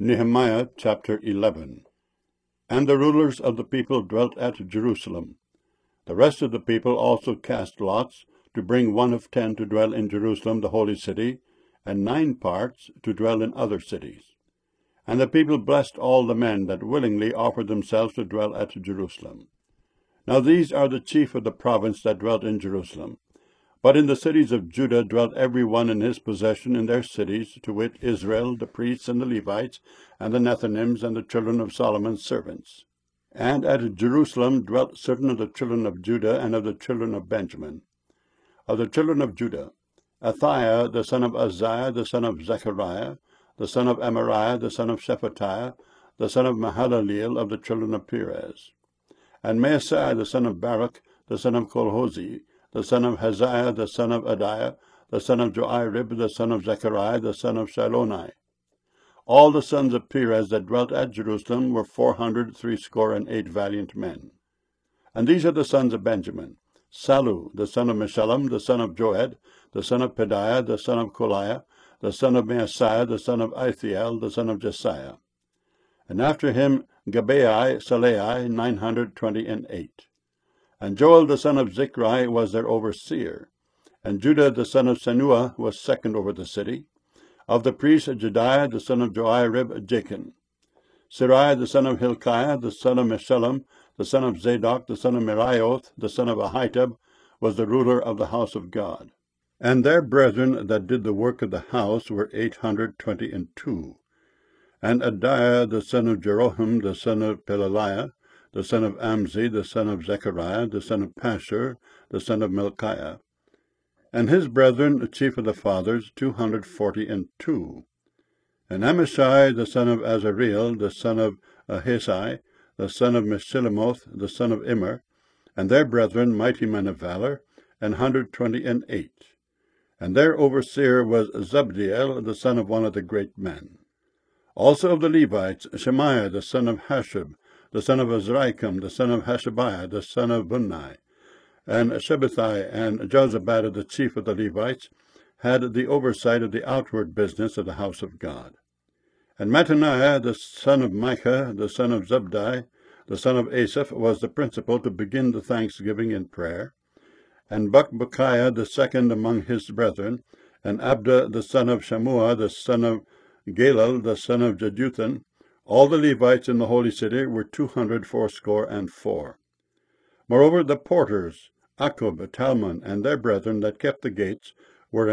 Nehemiah chapter 11. And the rulers of the people dwelt at Jerusalem. The rest of the people also cast lots to bring 1 of 10 to dwell in Jerusalem the holy city, and 9 parts to dwell in other cities. And the people blessed all the men that willingly offered themselves to dwell at Jerusalem. Now these are the chief of the province that dwelt in Jerusalem. But in the cities of Judah dwelt every one in his possession in their cities, to wit, Israel, the priests and the Levites, and the Nethinims, and the children of Solomon's servants. And at Jerusalem dwelt certain of the children of Judah and of the children of Benjamin. Of the children of Judah, Athaiah the son of Uzziah, the son of Zechariah, the son of Amariah, the son of Shephatiah, the son of Mahalaleel, of the children of Perez. And Maaseiah the son of Baruch, the son of Colhozi, the son of Haziah, the son of Adiah, the son of Joirib, the son of Zechariah, the son of Shiloni. All the sons of Perez that dwelt at Jerusalem were 468 valiant men. And these are the sons of Benjamin: Sallu, the son of Meshullam, the son of Joed, the son of Pedaiah, the son of Koliah, the son of Maaseiah, the son of Ithiel, the son of Jesiah. And after him Gabai, Salai, 928. And Joel the son of Zichri was their overseer. And Judah the son of Senua was second over the city. Of the priests Jediah the son of Joirib, Jachin. Siriah the son of Hilkiah, the son of Meshullam, the son of Zadok, the son of Merioth, the son of Ahitub, was the ruler of the house of God. And their brethren that did the work of the house were 822. And Adiah the son of Jeroham, the son of Pelaliah, the son of Amzi, the son of Zechariah, the son of Pashur, the son of Melchiah. And his brethren, the chief of the fathers, 242. And Amashai, the son of Azareel, the son of Ahesai, the son of Meshillemoth, the son of Immer, and their brethren, mighty men of valor, 128. And their overseer was Zabdiel, the son of one of the great men. Also of the Levites, Shemaiah, the son of Hashub, the son of Azrikam, the son of Hashabiah, the son of Bunni, and Shabbathai and Jozabad, the chief of the Levites, had the oversight of the outward business of the house of God. And Mattaniah, the son of Micah, the son of Zabdi, the son of Asaph, was the principal to begin the thanksgiving in prayer. And Bakbukiah, the second among his brethren, and Abda, the son of Shammua, the son of Galal, the son of Jeduthun. All the Levites in the holy city were 284. Moreover, the porters, Akub, Talmon, and their brethren that kept the gates, were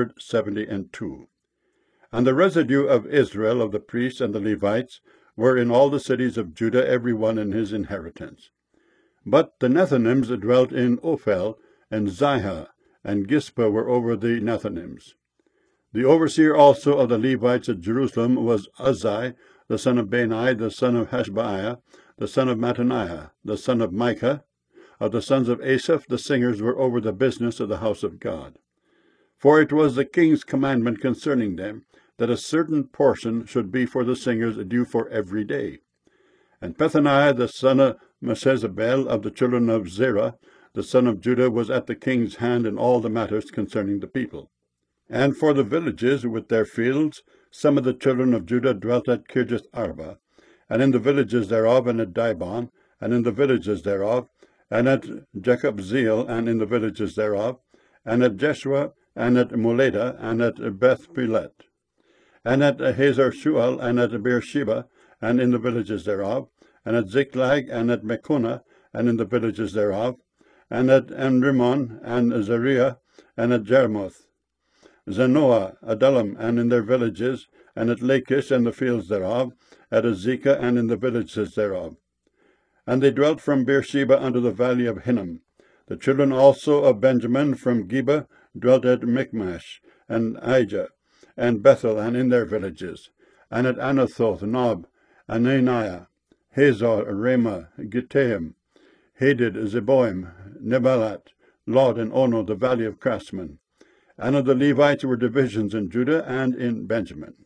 172. And the residue of Israel, of the priests and the Levites, were in all the cities of Judah, every one in his inheritance. But the Nethinims dwelt in Ophel, and Zihah, and Gispa were over the Nethinims. The overseer also of the Levites at Jerusalem was Uzzi, the son of Bani, the son of Hashabiah, the son of Mattaniah, the son of Micah. Of the sons of Asaph, the singers were over the business of the house of God. For it was the king's commandment concerning them, that a certain portion should be for the singers due for every day. And Pethaniah, the son of Meshezabel, of the children of Zerah, the son of Judah, was at the king's hand in all the matters concerning the people. And for the villages with their fields, some of the children of Judah dwelt at Kirjath Arba, and in the villages thereof, and at Dibon, and in the villages thereof, and at Jacobzeel, and in the villages thereof, and at Jeshua, and at Muleda, and at Beth Pelet, and at Hazar Shual, and at Beersheba, and in the villages thereof, and at Ziklag, and at Mekona, and in the villages thereof, and at Enrimmon, and Zariah, and at Jermoth, Zanoah, Adullam, and in their villages, and at Lachish, and the fields thereof, at Azekah, and in the villages thereof. And they dwelt from Beersheba unto the valley of Hinnom. The children also of Benjamin from Geba dwelt at Michmash, and Ijah, and Bethel, and in their villages, and at Anathoth, Nob, Ananiah, Hazor, Ramah, Gittaim, Hadid, Zeboim, Nebalat, Lod, and Ono, the valley of craftsmen. And of the Levites were divisions in Judah and in Benjamin.